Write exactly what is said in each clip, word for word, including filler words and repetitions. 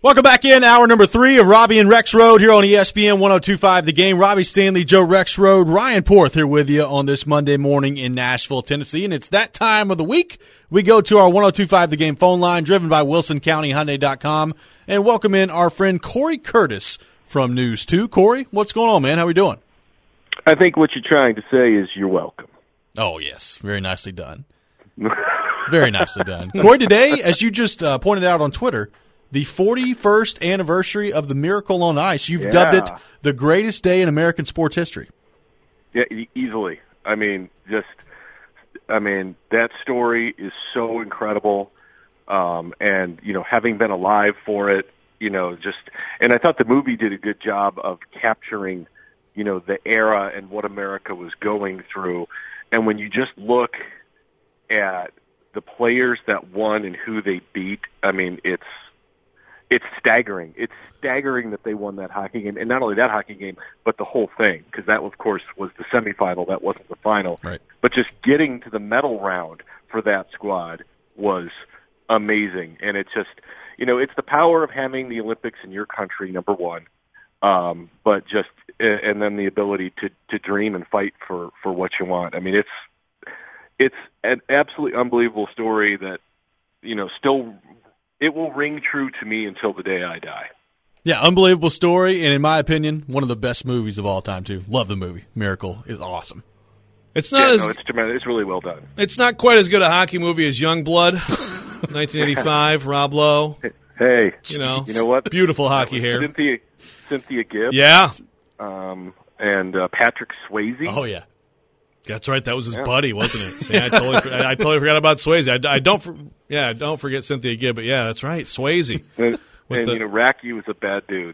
Welcome back in, hour number three of Robbie and Rex Road here on E S P N one oh two point five The Game. Robbie Stanley, Joe Rex Road, Ryan Porth here with you on this Monday morning in Nashville, Tennessee. And it's that time of the week. We go to our one oh two point five The Game phone line, driven by Wilson County Hyundai dot com, and welcome in our friend Corey Curtis from News two. Corey, what's going on, man? How we doing? I think what you're trying to say is you're welcome. Oh, yes. Very nicely done. Very nicely done. Corey, today, as you just uh, pointed out on Twitter, the forty-first anniversary of the Miracle on Ice. You've yeah. dubbed it the greatest day in American sports history. Yeah, e- easily. I mean, just, I mean, that story is so incredible. Um, and, you know, having been alive for it, you know, just, and I thought the movie did a good job of capturing, you know, the era and what America was going through. And when you just look at the players that won and who they beat, I mean, it's, It's staggering. It's staggering that they won that hockey game, and not only that hockey game, but the whole thing, because that, of course, was the semifinal. That wasn't the final. Right. But just getting to the medal round for that squad was amazing, and it's just, you know, it's the power of having the Olympics in your country, number one, um, but just, and then the ability to to dream and fight for for what you want. I mean, it's it's an absolutely unbelievable story that, you know, still. It will ring true to me until the day I die. Yeah, unbelievable story, and in my opinion, one of the best movies of all time, too. Love the movie. Miracle is awesome. It's not yeah, as no, it's tremendous. It's really well done. It's not quite as good a hockey movie as Youngblood, nineteen eighty-five, Rob Lowe. Hey, you know, you know what? Beautiful hockey hair. Cynthia, Cynthia Gibbs. Yeah. Um, and uh, Patrick Swayze. Oh, yeah. That's right. That was his yeah. buddy, wasn't it? See, I totally, I, I totally forgot about Swayze. I, I don't, for, yeah, I don't forget Cynthia Gibb, but yeah, that's right, Swayze. And, and the, you know, Racky was a bad dude.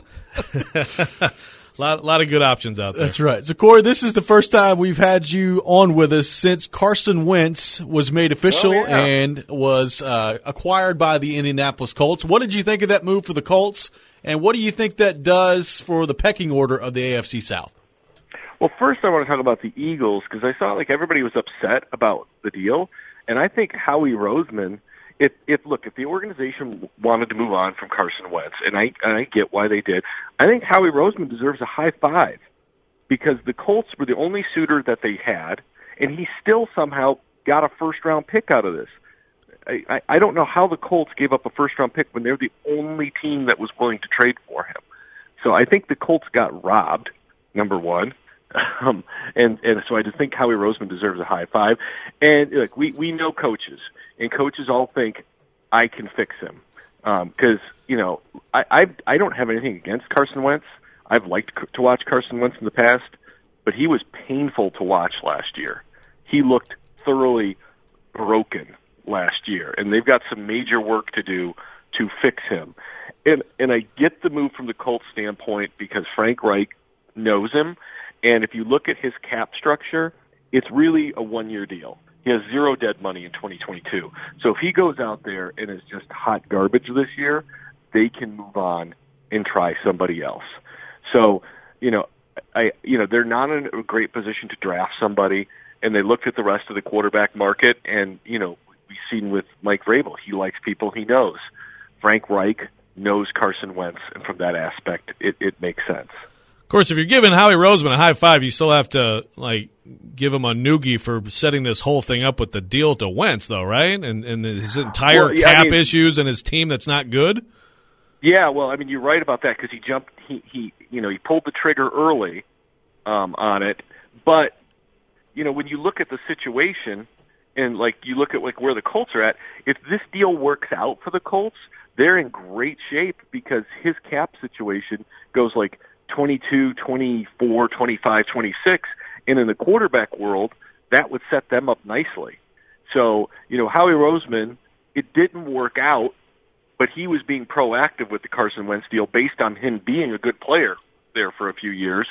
a lot, lot of good options out there. That's right. So, Corey, this is the first time we've had you on with us since Carson Wentz was made official oh, yeah. and was uh, acquired by the Indianapolis Colts. What did you think of that move for the Colts, and what do you think that does for the pecking order of the A F C South? Well, first I want to talk about the Eagles because I saw like everybody was upset about the deal, and I think Howie Roseman, if if look, if the organization wanted to move on from Carson Wentz, and I and I get why they did, I think Howie Roseman deserves a high five because the Colts were the only suitor that they had, and he still somehow got a first round pick out of this. I, I, I don't know how the Colts gave up a first round pick when they're the only team that was willing to trade for him. So I think the Colts got robbed, number one. Um, and, and so I just think Howie Roseman deserves a high five. And look, we, we know coaches, and coaches all think I can fix him. Um, cause, you know, I, I, I don't have anything against Carson Wentz. I've liked to watch Carson Wentz in the past, but he was painful to watch last year. He looked thoroughly broken last year, and they've got some major work to do to fix him. And, and I get the move from the Colts standpoint because Frank Reich knows him. And if you look at his cap structure, it's really a one-year deal. He has zero dead money in twenty twenty-two. So if he goes out there and is just hot garbage this year, they can move on and try somebody else. So, you know, I, you know, they're not in a great position to draft somebody, and they looked at the rest of the quarterback market, and, you know, we've seen with Mike Vrabel, he likes people he knows. Frank Reich knows Carson Wentz, and from that aspect, it, it makes sense. Of course, if you're giving Howie Roseman a high five, you still have to like give him a noogie for setting this whole thing up with the deal to Wentz, though, right? And and his entire well, yeah, cap I mean, issues and his team that's not good. Yeah, well, I mean, you're right about that because he jumped, he he, you know, he pulled the trigger early um, on it. But you know, when you look at the situation and like you look at like where the Colts are at, if this deal works out for the Colts, they're in great shape because his cap situation goes like twenty-two, twenty-four, twenty-five, twenty-six, and in the quarterback world, that would set them up nicely. So, you know, Howie Roseman, it didn't work out, but he was being proactive with the Carson Wentz deal based on him being a good player there for a few years.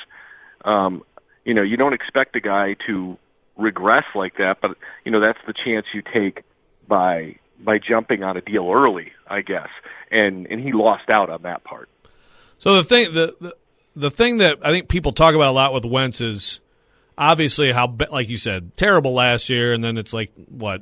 Um, you know, you don't expect a guy to regress like that, but, you know, that's the chance you take by by jumping on a deal early, I guess. And and he lost out on that part. So the thing, the, the The thing that I think people talk about a lot with Wentz is obviously how, like you said, terrible last year, and then it's like, what,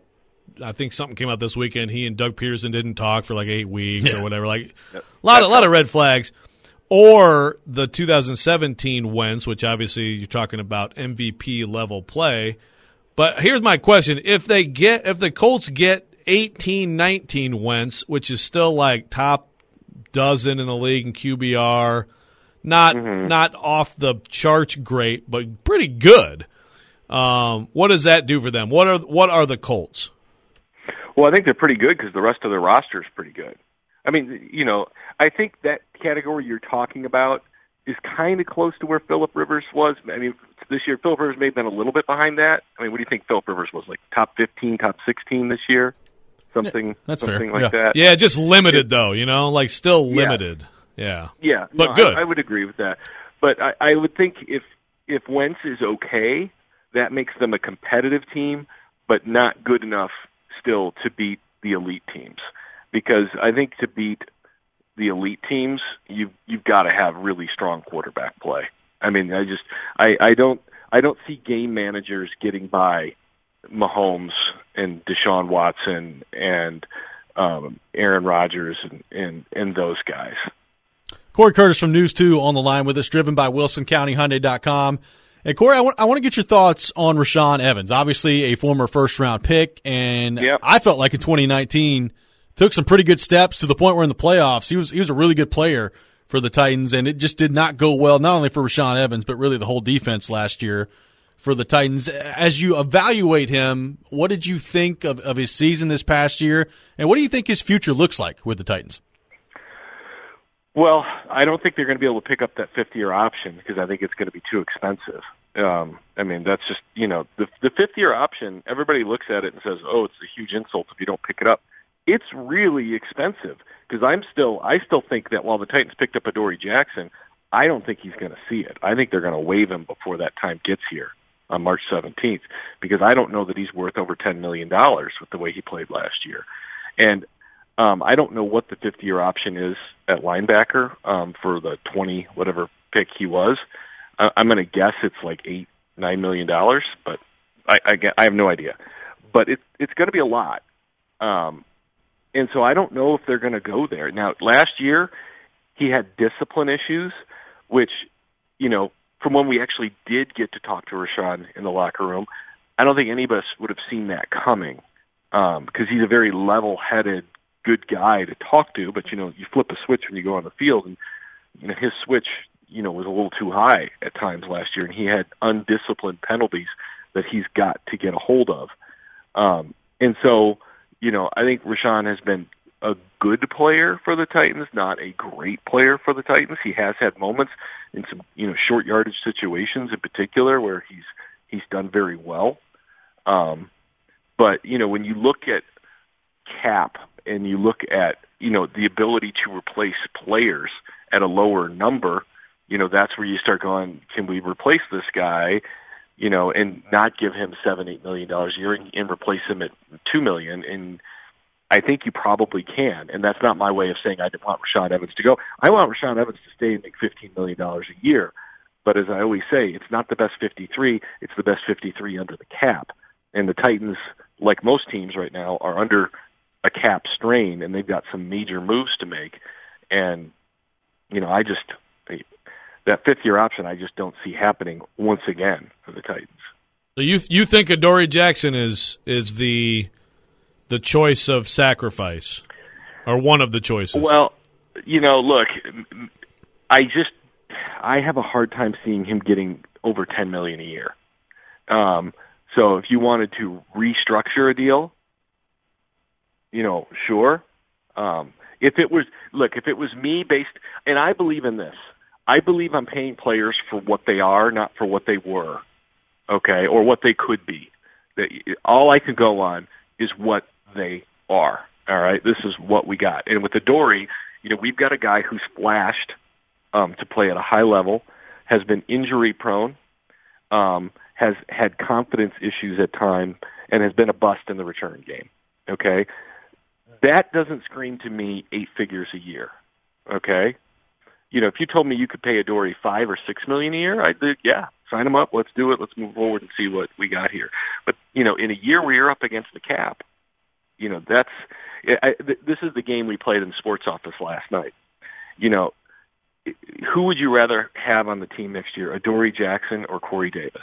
I think something came out this weekend. He and Doug Peterson didn't talk for like eight weeks yeah. or whatever. Like a lot, a lot of red flags. Or the two thousand seventeen Wentz, which obviously you're talking about M V P level play. But here's my question: If they get, if the Colts get eighteen nineteen Wentz, which is still like top dozen in the league in Q B R, not mm-hmm. not off the charts great, but pretty good. Um, what does that do for them? What are what are the Colts? Well, I think they're pretty good because the rest of their roster is pretty good. I mean, you know, I think that category you're talking about is kind of close to where Phillip Rivers was. I mean, this year Phillip Rivers may have been a little bit behind that. I mean, what do you think Phillip Rivers was, like top fifteen, top sixteen this year? Something, That's something fair. like yeah. that. Yeah, just limited though, you know, like still limited. Yeah, yeah, yeah but no, good. I, I would agree with that. But I, I would think if if Wentz is okay, that makes them a competitive team, but not good enough still to beat the elite teams. Because I think to beat the elite teams, you you've got to have really strong quarterback play. I mean, I just I, I don't I don't see game managers getting by Mahomes and Deshaun Watson and um, Aaron Rodgers and, and and those guys. Corey Curtis from News two on the line with us, driven by Wilson County Hyundai dot com. And Corey, I want, I want to get your thoughts on Rashaan Evans, obviously a former first-round pick, and yep. I felt like in twenty nineteen took some pretty good steps to the point where in the playoffs he was he was a really good player for the Titans, and it just did not go well, not only for Rashaan Evans, but really the whole defense last year for the Titans. As you evaluate him, what did you think of, of his season this past year, and what do you think his future looks like with the Titans? Well, I don't think they're going to be able to pick up that fifth-year option because I think it's going to be too expensive. Um, I mean, that's just, you know, the, the fifth-year option, everybody looks at it and says, oh, it's a huge insult if you don't pick it up. It's really expensive because I'm still, I still think that while the Titans picked up Adoree Jackson, I don't think he's going to see it. I think they're going to waive him before that time gets here on March seventeenth because I don't know that he's worth over ten million dollars with the way he played last year. And um, I don't know what the fifth-year option is at linebacker um, for the twenty whatever pick he was. I, I'm going to guess it's like eight, nine million dollars, but I, I, I have no idea. But it, it's going to be a lot. Um, and so I don't know if they're going to go there. Now, last year, he had discipline issues, which, you know, from when we actually did get to talk to Rashaan in the locker room, I don't think any of us would have seen that coming um, because he's a very level-headed, good guy to talk to. But, you know, you flip a switch when you go on the field, and, you know, his switch, you know, was a little too high at times last year, and he had undisciplined penalties that he's got to get a hold of. Um, and so, you know, I think Rashaan has been a good player for the Titans, not a great player for the Titans. He has had moments in some, you know, short yardage situations in particular where he's he's done very well. Um, but, you know, when you look at cap and you look at, you know, the ability to replace players at a lower number, you know, that's where you start going, can we replace this guy, you know, and not give him seven, eight million dollars a year and, and replace him at two million. And I think you probably can. And that's not my way of saying I want Rashaan Evans to go. I want Rashaan Evans to stay and make fifteen million dollars a year. But as I always say, it's not the best fifty-three. It's the best fifty-three under the cap. And the Titans, like most teams right now, are under a cap strain, and they've got some major moves to make. And, you know, I just, that fifth-year option, I just don't see happening once again for the Titans. So you you think Adoree Jackson is is the the choice of sacrifice, or one of the choices? Well, you know, look, I just I have a hard time seeing him getting over ten million dollars a year. Um, so if you wanted to restructure a deal, you know, sure. Um, if it was, look, if it was me based, and I believe in this, I believe I'm paying players for what they are, not for what they were, okay, or what they could be. That all I can go on is what they are. All right, this is what we got. And with Adoree, you know, we've got a guy who's flashed um, to play at a high level, has been injury prone, um, has had confidence issues at times, and has been a bust in the return game. Okay, that doesn't scream to me eight figures a year. Okay. You know, if you told me you could pay Adoree five or six million a year, I'd be, yeah, sign him up. Let's do it. Let's move forward and see what we got here. But, you know, in a year where you're up against the cap, You know, that's I, th- this is the game we played in sports office last night. You know, who would you rather have on the team next year, Adoree Jackson or Corey Davis?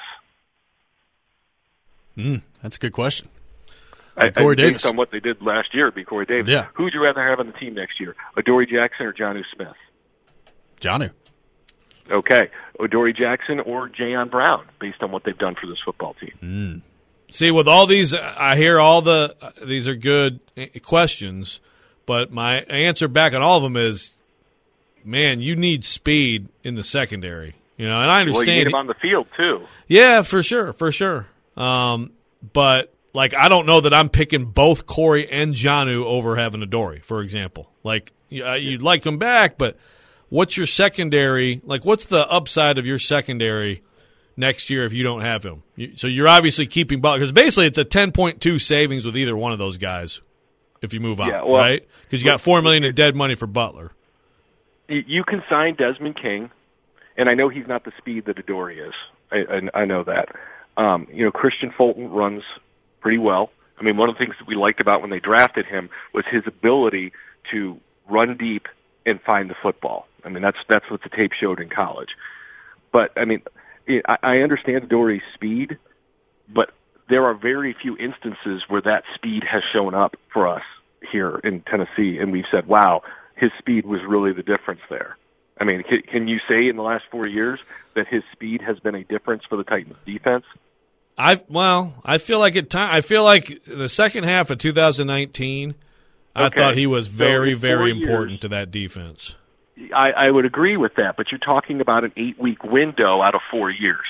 Mm, that's a good question. I, Corey I, Davis. Based on what they did last year, it'd be Corey Davis. Yeah. Who would you rather have on the team next year, Adoree Jackson or Jonnu Smith? Jonnu. Okay, Adoree Jackson or Jayon Brown, based on what they've done for this football team. Mm. See, with all these, I hear all the uh, these are good questions, but my answer back on all of them is, man, you need speed in the secondary. You know, and I understand. Well, you need him on the field too. Yeah, for sure, for sure. Um, but like, I don't know that I'm picking both Corey and Jonnu over having Adoree, for example. Like, uh, you'd like him back, but what's your secondary? Like, what's the upside of your secondary next year if you don't have him? You, so you're obviously keeping Butler, because basically it's a ten point two savings with either one of those guys if you move on, yeah, well, right? Because you got four million dollars in dead money for Butler. You can sign Desmond King, and I know he's not the speed that Adoree is. I, I, I know that. Um, you know, Christian Fulton runs pretty well. I mean, one of the things that we liked about when they drafted him was his ability to run deep and find the football. I mean, that's that's what the tape showed in college. But, I mean, I, I understand Adoree's speed, but there are very few instances where that speed has shown up for us here in Tennessee, and we've said, wow, his speed was really the difference there. I mean, can, can you say in the last four years that his speed has been a difference for the Titans defense? I well, I feel like at time. I feel like the second half of two thousand nineteen, I okay. thought he was very, so very years, important to that defense. I, I would agree with that, but you're talking about an eight-week window out of four years.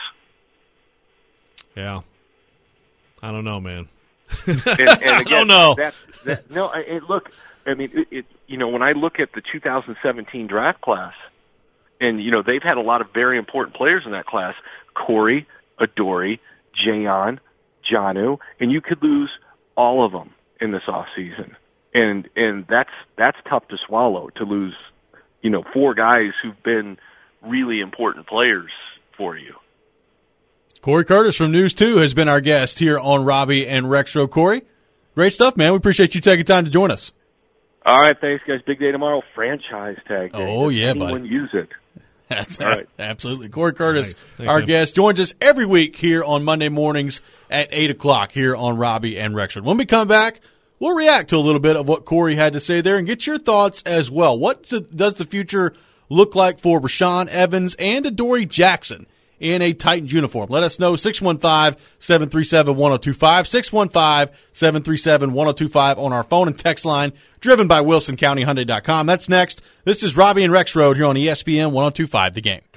Yeah, I don't know, man. and, and again, I don't know. That, that, no, I, it, look, I mean, it, it, you know, when I look at the two thousand seventeen draft class, and you know they've had a lot of very important players in that class: Corey, Adoree, Jayon, Jonnu, and you could lose all of them in this offseason. And and that's that's tough to swallow, to lose, you know, four guys who've been really important players for you. Corey Curtis from News two has been our guest here on Robbie and Rexroad. Corey, great stuff, man. We appreciate you taking time to join us. All right, thanks, guys. Big day tomorrow. Franchise tag day. Oh, yeah, anyone buddy. Use it. That's all right. Absolutely. Corey Curtis, Thanks, our man. guest, joins us every week here on Monday mornings at eight o'clock here on Robbie and Rexroad. When we come back, we'll react to a little bit of what Corey had to say there and get your thoughts as well. What does the future look like for Rashaan Evans and Adoree Jackson in a Titans uniform? Let us know, six one five, seven three seven, one oh two five, six one five, seven three seven, one oh two five on our phone and text line, driven by Wilson County Hyundai dot com. That's next. This is Robbie and Rexroad here on E S P N one oh two point five The Game.